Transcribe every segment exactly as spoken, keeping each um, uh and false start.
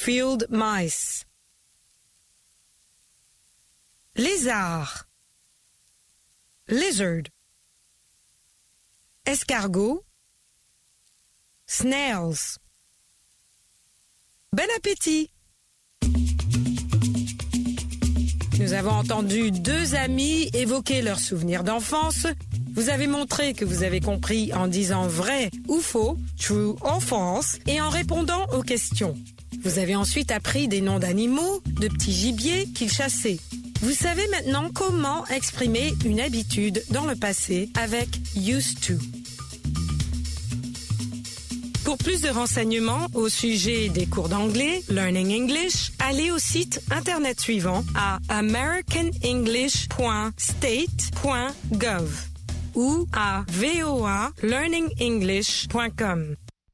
Field mice. Lézard. Lizard. Escargot. Snails. Bon appétit! Nous avons entendu deux amis évoquer leurs souvenirs d'enfance. Vous avez montré que vous avez compris en disant vrai ou faux, true or false, et en répondant aux questions. Vous avez ensuite appris des noms d'animaux, de petits gibiers qu'ils chassaient. Vous savez maintenant comment exprimer une habitude dans le passé avec used to. Pour plus de renseignements au sujet des cours d'anglais, Learning English, allez au site internet suivant à american english point state point gov ou à v o a learning english point com.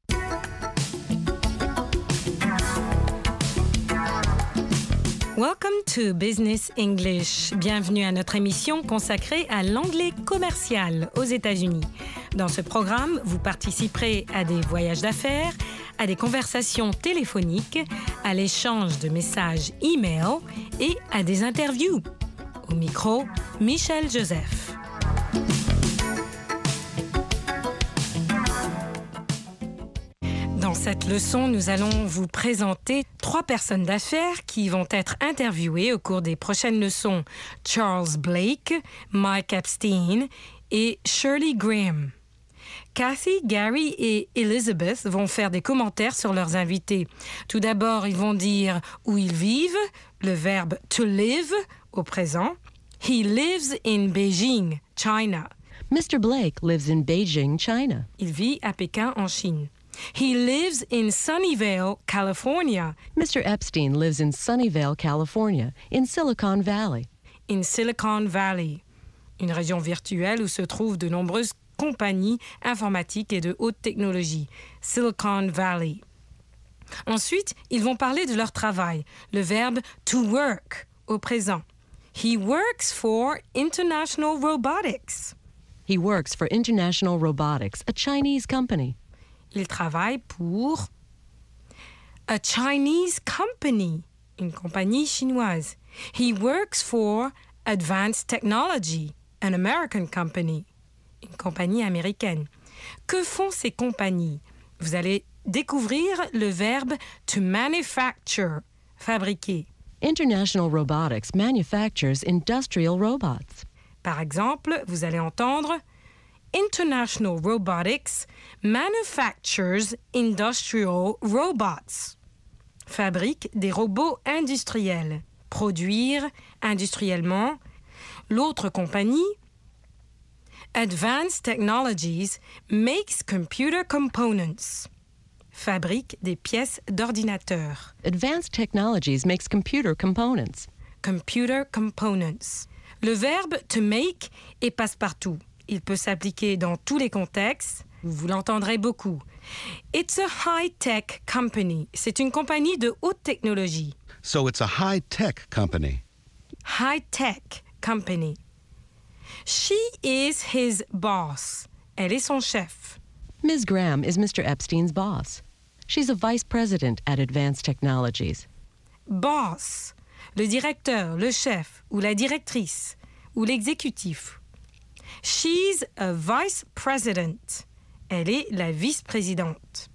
Welcome to Business English. Bienvenue à notre émission consacrée à l'anglais commercial aux États-Unis. Dans ce programme, vous participerez à des voyages d'affaires, à des conversations téléphoniques, à l'échange de messages e-mail et à des interviews. Au micro, Michel Joseph. Dans cette leçon, nous allons vous présenter trois personnes d'affaires qui vont être interviewées au cours des prochaines leçons. Charles Blake, Mike Epstein et Shirley Graham. Kathy, Gary et Elizabeth vont faire des commentaires sur leurs invités. Tout d'abord, ils vont dire où ils vivent, le verbe to live au présent. He lives in Beijing, China. Mister Blake lives in Beijing, China. Il vit à Pékin, en Chine. He lives in Sunnyvale, California. Mister Epstein lives in Sunnyvale, California, in Silicon Valley. In Silicon Valley, une région virtuelle où se trouvent de nombreuses compagnies informatiques et de haute technologie. Silicon Valley. Ensuite, ils vont parler de leur travail, le verbe to work au présent. He works for International Robotics. He works for International Robotics, a Chinese company. Il travaille pour a Chinese company, une compagnie chinoise. He works for Advanced Technology, an American company, une compagnie américaine. Que font ces compagnies? Vous allez découvrir le verbe to manufacture, fabriquer. International Robotics manufactures industrial robots. Par exemple, vous allez entendre International Robotics manufactures industrial robots. Fabrique des robots industriels. Produire industriellement. L'autre compagnie, Advanced Technologies makes computer components. Fabrique des pièces d'ordinateur. Advanced Technologies makes computer components. Computer components. Le verbe to make est passe-partout. Il peut s'appliquer dans tous les contextes. Vous l'entendrez beaucoup. It's a high-tech company. C'est une compagnie de haute technologie. So it's a high-tech company. High-tech company. She is his boss. Elle est son chef. Miz Graham is Mister Epstein's boss. She's a vice president at Advanced Technologies. Boss, le directeur, le chef, ou la directrice, ou l'exécutif. She's a vice president. Elle est la vice-présidente.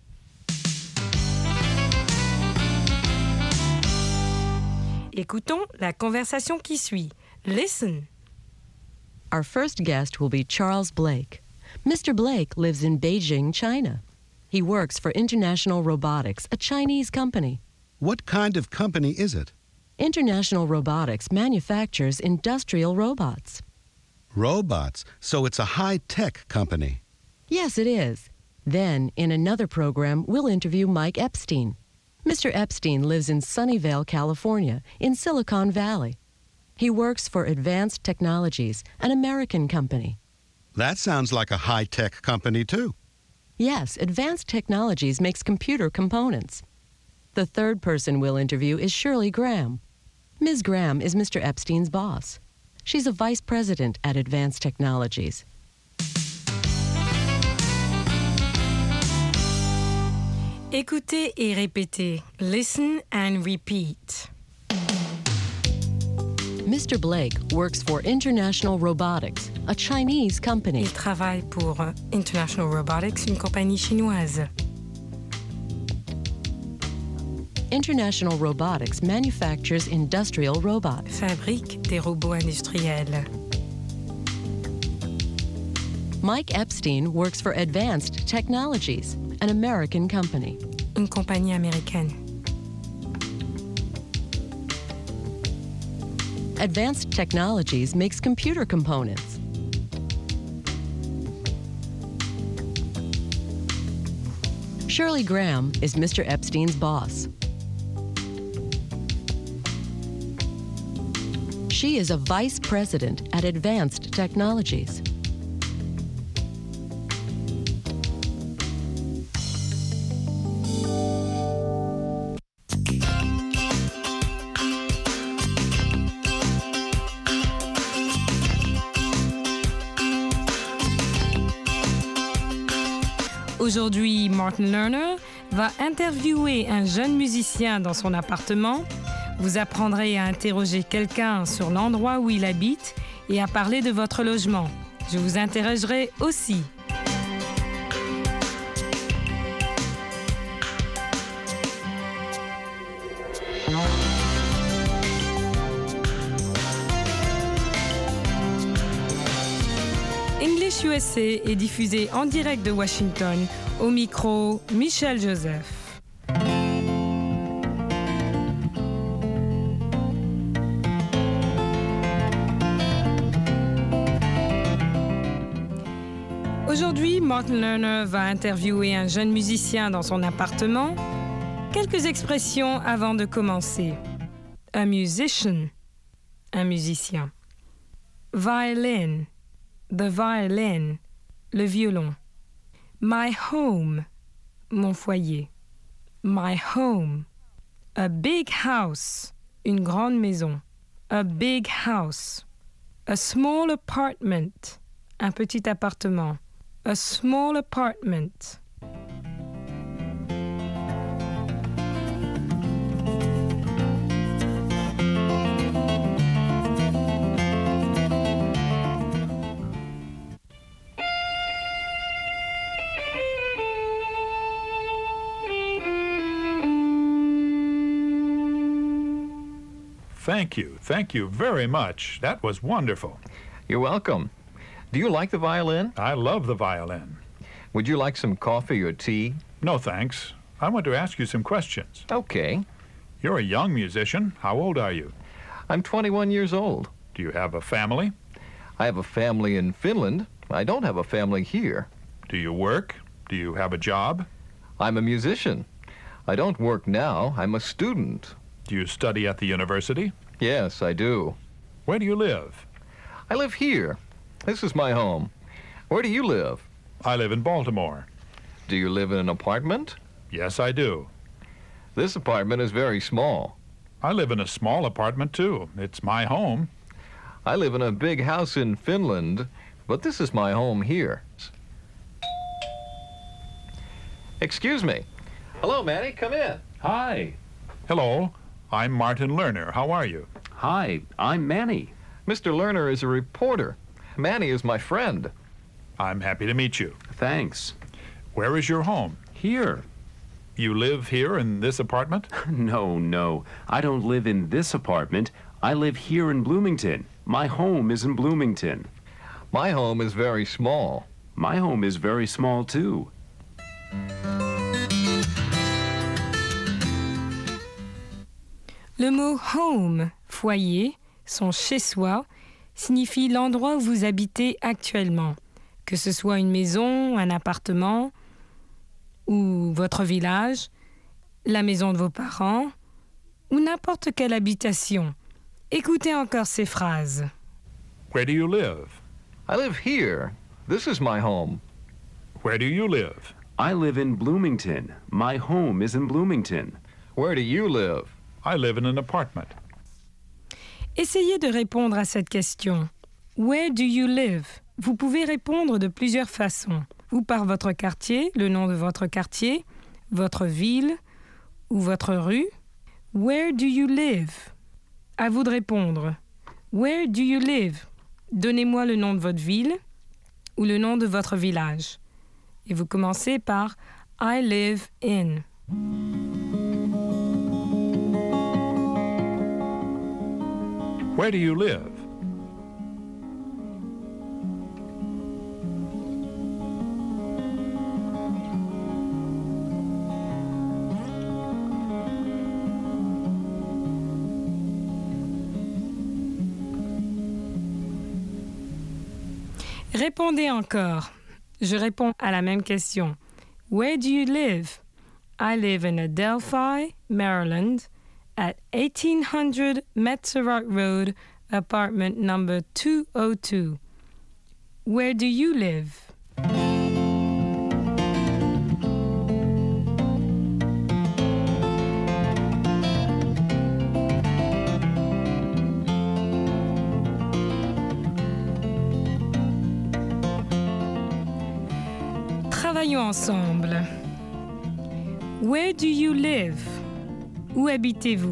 Écoutons la conversation qui suit. Listen. Our first guest will be Charles Blake. Mister Blake lives in Beijing, China. He works for International Robotics, a Chinese company. What kind of company is it? International Robotics manufactures industrial robots. Robots, so it's a high-tech company. Yes, it is. Then, in another program, we'll interview Mike Epstein. Mister Epstein lives in Sunnyvale, California, in Silicon Valley. He works for Advanced Technologies, an American company. That sounds like a high-tech company, too. Yes, Advanced Technologies makes computer components. The third person we'll interview is Shirley Graham. Miz Graham is Mister Epstein's boss. She's a vice president at Advanced Technologies. Écoutez et répétez. Listen and repeat. Mister Blake works for International Robotics, a Chinese company. Il travaille pour International Robotics, une compagnie chinoise. International Robotics manufactures industrial robots. Fabrique des robots industriels. Mike Epstein works for Advanced Technologies, an American company. Une compagnie américaine. Advanced Technologies makes computer components. Shirley Graham is Mister Epstein's boss. She is a vice president at Advanced Technologies. Aujourd'hui, Martin Lerner va interviewer un jeune musicien dans son appartement. Vous apprendrez à interroger quelqu'un sur l'endroit où il habite et à parler de votre logement. Je vous interrogerai aussi. English U S A est diffusé en direct de Washington. Au micro, Michel Joseph. Aujourd'hui, Martin Lerner va interviewer un jeune musicien dans son appartement. Quelques expressions avant de commencer. A musician, un musicien. Violin, the violin, le violon. My home, mon foyer. My home. A big house, une grande maison. A big house. A small apartment, un petit appartement. A small apartment. Thank you. Thank you very much. That was wonderful. You're welcome. Do you like the violin? I love the violin. Would you like some coffee or tea? No, thanks. I want to ask you some questions. Okay. You're a young musician. How old are you? I'm twenty-one years old. Do you have a family? I have a family in Finland. I don't have a family here. Do you work? Do you have a job? I'm a musician. I don't work now. I'm a student. Do you study at the university? Yes, I do. Where do you live? I live here. This is my home. Where do you live? I live in Baltimore. Do you live in an apartment? Yes, I do. This apartment is very small. I live in a small apartment, too. It's my home. I live in a big house in Finland, but this is my home here. Excuse me. Hello, Manny. Come in. Hi. Hello. I'm Martin Lerner. How are you? Hi, I'm Manny. Mister Lerner is a reporter. Manny is my friend. I'm happy to meet you. Thanks. Where is your home? Here. You live here in this apartment? No, no. I don't live in this apartment. I live here in Bloomington. My home is in Bloomington. My home is very small. My home is very small, too. Le mot home, foyer, son chez-soi, signifie l'endroit où vous habitez actuellement, que ce soit une maison, un appartement ou votre village, la maison de vos parents ou n'importe quelle habitation. Écoutez encore ces phrases. Where do you live? I live here. This is my home. Where do you live? I live in Bloomington. My home is in Bloomington. Where do you live? I live in an apartment. Essayez de répondre à cette question. Where do you live? Vous pouvez répondre de plusieurs façons. Ou par votre quartier, le nom de votre quartier, votre ville ou votre rue? Where do you live? À vous de répondre. Where do you live? Donnez-moi le nom de votre ville ou le nom de votre village. Et vous commencez par I live in. Where do you live? Répondez encore. Je réponds à la même question. Where do you live? I live in Adelphi, Maryland, at eighteen hundred Metzerott Road, apartment number two oh two. Where do you live? Travaillons ensemble. Where do you live? Où habitez-vous?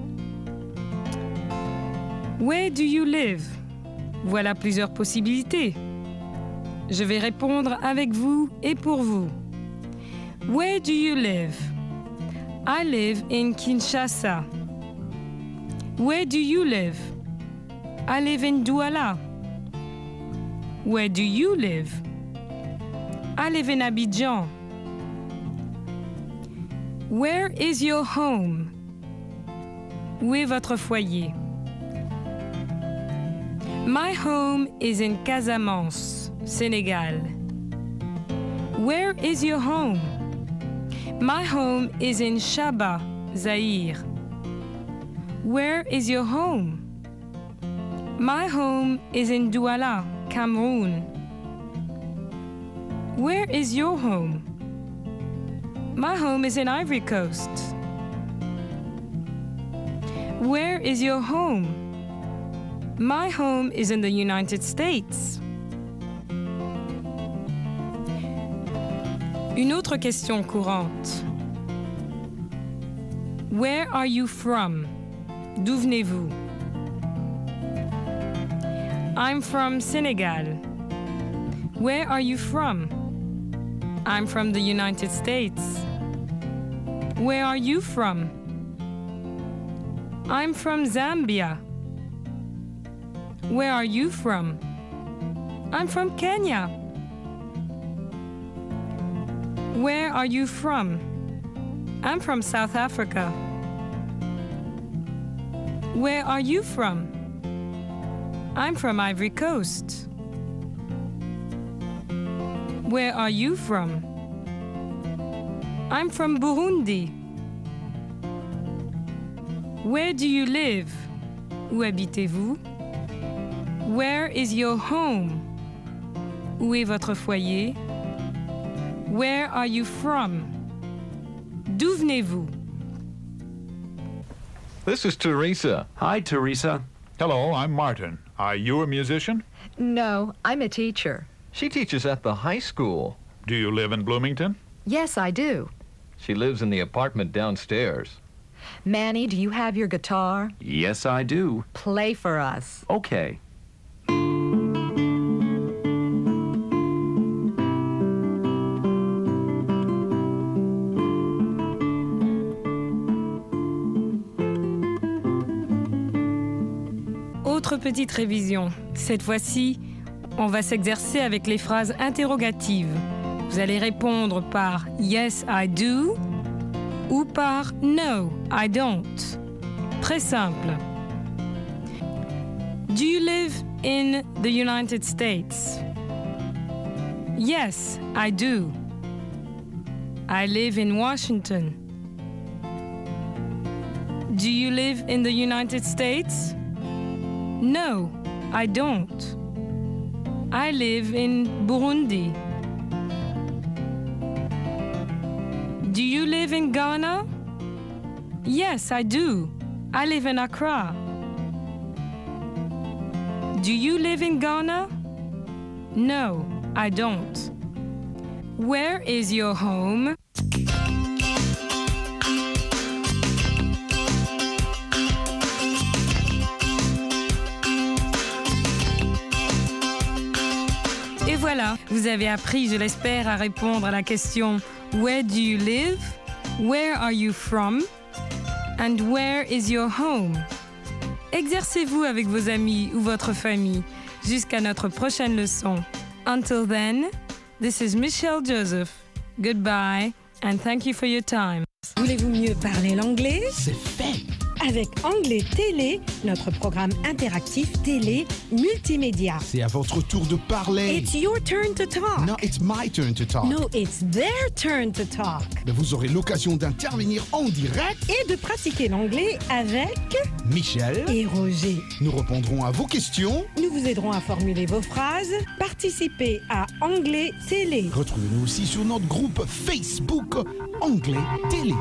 Where do you live? Voilà plusieurs possibilités. Je vais répondre avec vous et pour vous. Where do you live? I live in Kinshasa. Where do you live? I live in Douala. Where do you live? I live in Abidjan. Where is your home? Où est votre foyer? My home is in Casamance, Sénégal. Where is your home? My home is in Shaba, Zaire. Where is your home? My home is in Douala, Cameroon. Where is your home? My home is in Ivory Coast. Where is your home? My home is in the United States. Une autre question courante. Where are you from? D'où venez-vous? I'm from Senegal. Where are you from? I'm from the United States. Where are you from? I'm from Zambia. Where are you from? I'm from Kenya. Where are you from? I'm from South Africa. Where are you from? I'm from Ivory Coast. Where are you from? I'm from Burundi. Where do you live? Où habitez-vous? Where is your home? Où est votre foyer? Where are you from? D'où venez-vous? This is Teresa. Hi, Teresa. Hello, I'm Martin. Are you a musician? No, I'm a teacher. She teaches at the high school. Do you live in Bloomington? Yes, I do. She lives in the apartment downstairs. Manny, do you have your guitar? Yes, I do. Play for us. Okay. Autre petite révision. Cette fois-ci, on va s'exercer avec les phrases interrogatives. Vous allez répondre par Yes, I do ou par No, I don't. Très simple. Do you live in the United States? Yes, I do. I live in Washington. Do you live in the United States? No, I don't. I live in Burundi. Do you live in Ghana? Yes, I do. I live in Accra. Do you live in Ghana? No, I don't. Where is your home? voilà, vous avez appris, je l'espère, à répondre à la question Where do you live? Where are you from? And where is your home? Exercez-vous avec vos amis ou votre famille jusqu'à notre prochaine leçon. Until then, this is Michelle Joseph. Goodbye and thank you for your time. Voulez-vous mieux parler l'anglais? C'est fait! Avec Anglais Télé, notre programme interactif télé multimédia. C'est à votre tour de parler. It's your turn to talk. No, it's my turn to talk. No, it's their turn to talk. Mais vous aurez l'occasion d'intervenir en direct Et de pratiquer l'anglais avec Michel et Roger. Nous répondrons à vos questions. Nous vous aiderons à formuler vos phrases. Participez à Anglais Télé. Retrouvez-nous aussi sur notre groupe Facebook Anglais Télé.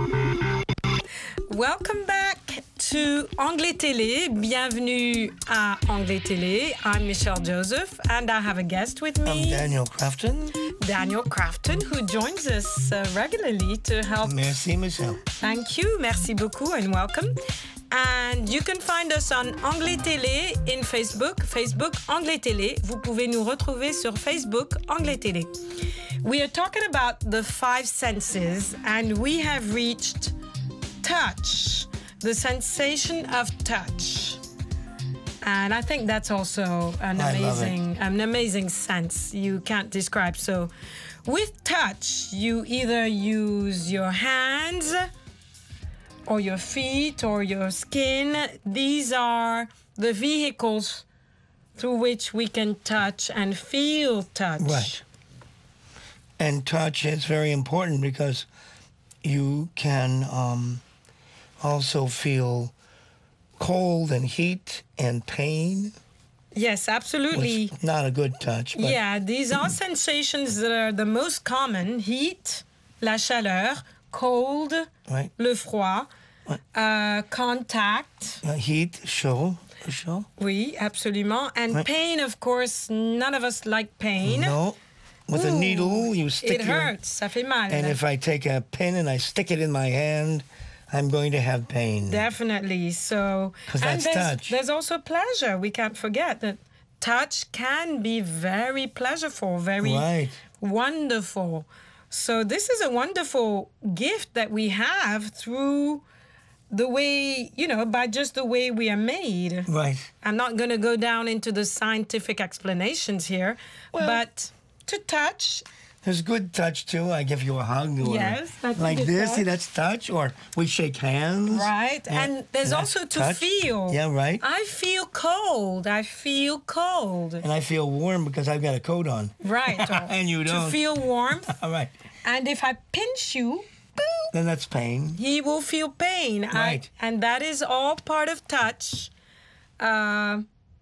Welcome back to Anglais Télé. Bienvenue à Anglais Télé. I'm Michelle Joseph and I have a guest with me. I'm Daniel Crafton. Daniel Crafton, who joins us uh, regularly to help. Merci, Michelle. Thank you. Merci beaucoup and welcome. And you can find us on Anglais Télé in Facebook. Facebook Anglais Télé. Vous pouvez nous retrouver sur Facebook Anglais Télé. We are talking about the five senses and we have reached touch, the sensation of touch. And I think that's also an I love amazing an amazing sense you can't describe. So with touch, you either use your hands or your feet or your skin. These are the vehicles through which we can touch and feel touch. Right. And touch is very important because you can um, also feel cold and heat and pain. Yes, absolutely. Which is not a good touch. But Yeah, these are sensations that are the most common. Heat, la chaleur, cold, Right. le froid, uh, contact. Uh, heat, chaud, chaud. Oui, absolument. And Right. pain, of course, none of us like pain. No. With a Ooh, needle, you stick It your... hurts, ça fait mal. And if I take a pin and I stick it in my hand, I'm going to have pain. Definitely. So, 'Cause and that's there's, touch. there's also pleasure. We can't forget that touch can be very pleasureful, very Right. wonderful. So this is a wonderful gift that we have through the way, you know, by just the way we are made. Right. I'm not going to go down into the scientific explanations here, but to touch, There's good touch too. I give you a hug. Or Yes, that's a like good this. See, touch. that's touch. Or we shake hands. right? Yeah, And there's that's also to touch. feel. Yeah, right. I feel cold. I feel cold. And I feel warm because I've got a coat on. Right. or And you To don't. feel warmth. All right. And if I pinch you, boop, Then that's pain. he will feel pain. I- Right. and that is all part of touch. Uh,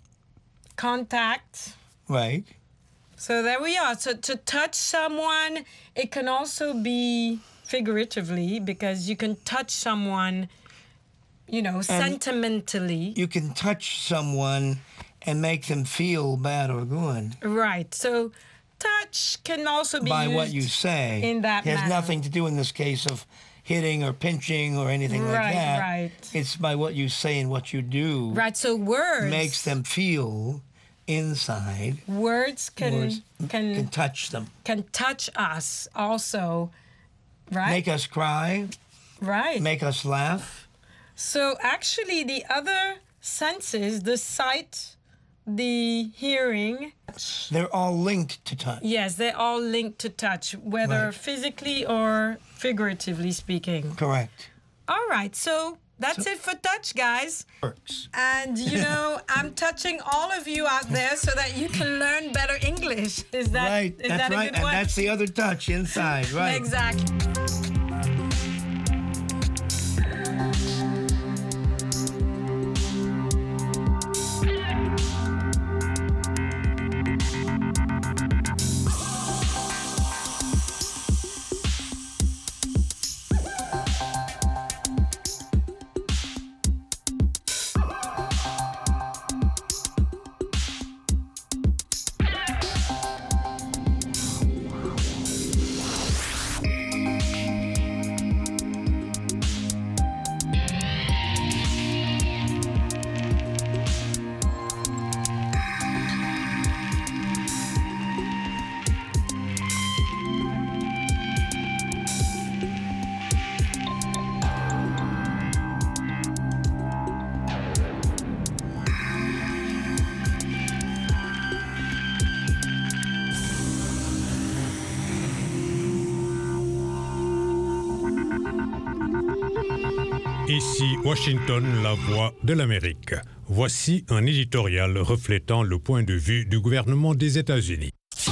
contact. Right. So there we are. So to touch someone, it can also be figuratively because you can touch someone, you know, sentimentally. You can touch someone and make them feel bad or good Right. So touch can also be by used what you say. in that It has manner. nothing to do in this case of hitting or pinching or anything like Right, that. right. It's by what you say and what you do. Right. So words Makes them feel inside. words can Words can can touch them. can touch us also. Right. Make us cry. right. Make us laugh. So actually, the other senses, the sight, the hearing, They're all linked to touch. yes, they're all linked to touch, whether Right. physically or figuratively speaking. Correct. All right, so that's it for touch, guys. Works. And you know, I'm touching all of you out there so that you can learn better English. Is that right. is That's that a right. good And one? that's the other touch inside. Right. Exactly. Ici Washington, la voix de l'Amérique. Voici un éditorial reflétant le point de vue du gouvernement des États-Unis.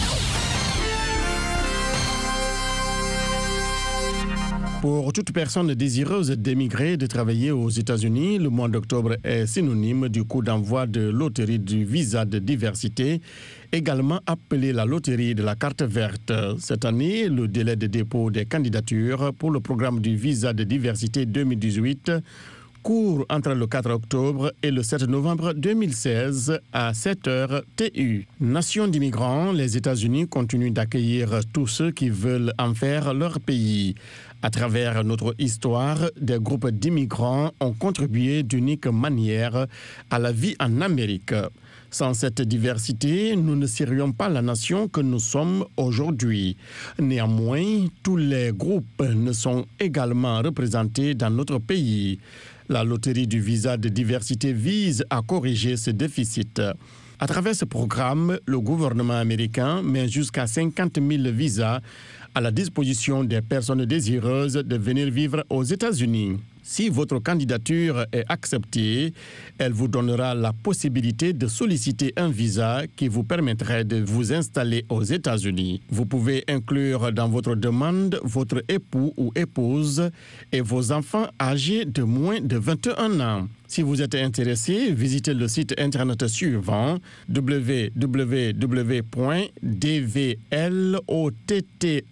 Pour toute personne désireuse d'émigrer, de travailler aux États-Unis, le mois d'octobre est synonyme du coup d'envoi de loterie du visa de diversité, également appelée la loterie de la carte verte. Cette année, le délai de dépôt des candidatures pour le programme du visa de diversité deux mille dix-huit court entre le quatre octobre et le sept novembre deux mille seize à sept heures T U. Nation d'immigrants, les États-Unis continuent d'accueillir tous ceux qui veulent en faire leur pays. À travers notre histoire, des groupes d'immigrants ont contribué d'unique manière à la vie en Amérique. Sans cette diversité, nous ne serions pas la nation que nous sommes aujourd'hui. Néanmoins, tous les groupes ne sont également représentés dans notre pays. La loterie du visa de diversité vise à corriger ce déficit. À travers ce programme, le gouvernement américain met jusqu'à cinquante mille visas à la disposition des personnes désireuses de venir vivre aux États-Unis. Si votre candidature est acceptée, elle vous donnera la possibilité de solliciter un visa qui vous permettrait de vous installer aux États-Unis. Vous pouvez inclure dans votre demande votre époux ou épouse et vos enfants âgés de moins de vingt et un ans. Si vous êtes intéressé, visitez le site internet suivant w w w point d v lottey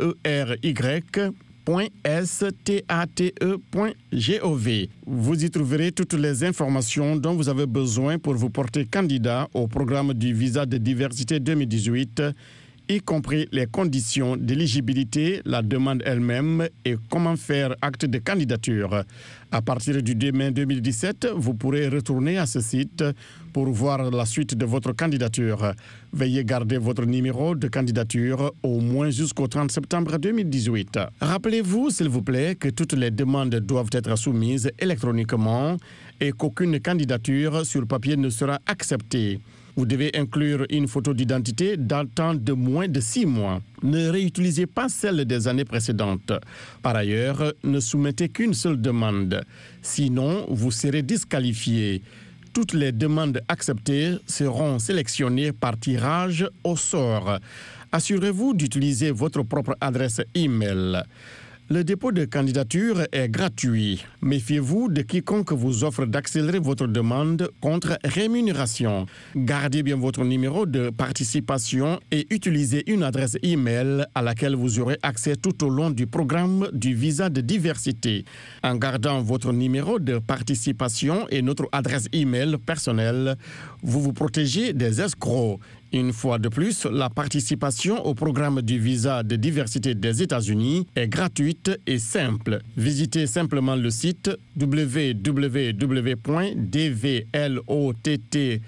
point state point gov. Vous y trouverez toutes les informations dont vous avez besoin pour vous porter candidat au programme du visa de diversité deux mille dix-huit, y compris les conditions d'éligibilité, la demande elle-même et comment faire acte de candidature. À partir du deux mai deux mille dix-sept, vous pourrez retourner à ce site pour voir la suite de votre candidature. Veuillez garder votre numéro de candidature au moins jusqu'au trente septembre deux mille dix-huit. Rappelez-vous, s'il vous plaît, que toutes les demandes doivent être soumises électroniquement et qu'aucune candidature sur papier ne sera acceptée. Vous devez inclure une photo d'identité datant de moins de six mois. Ne réutilisez pas celle des années précédentes. Par ailleurs, ne soumettez qu'une seule demande. Sinon, vous serez disqualifié. Toutes les demandes acceptées seront sélectionnées par tirage au sort. Assurez-vous d'utiliser votre propre adresse e-mail. Le dépôt de candidature est gratuit. Méfiez-vous de quiconque vous offre d'accélérer votre demande contre rémunération. Gardez bien votre numéro de participation et utilisez une adresse e-mail à laquelle vous aurez accès tout au long du programme du visa de diversité. En gardant votre numéro de participation et notre adresse e-mail personnelle, vous vous protégez des escrocs. Une fois de plus, la participation au programme du visa de diversité des États-Unis est gratuite et simple. Visitez simplement le site w w w point d v lottey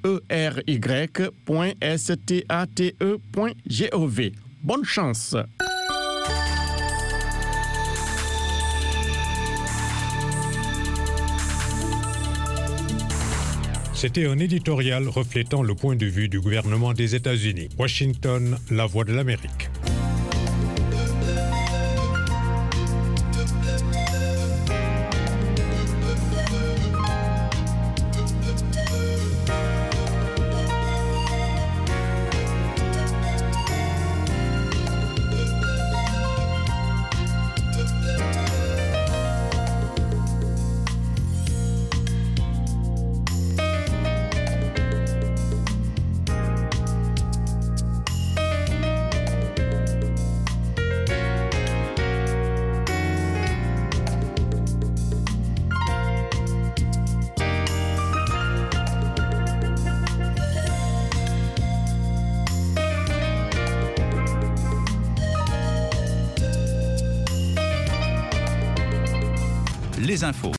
point state point gov. Bonne chance! C'était un éditorial reflétant le point de vue du gouvernement des États-Unis. Washington, la voix de l'Amérique. Les infos.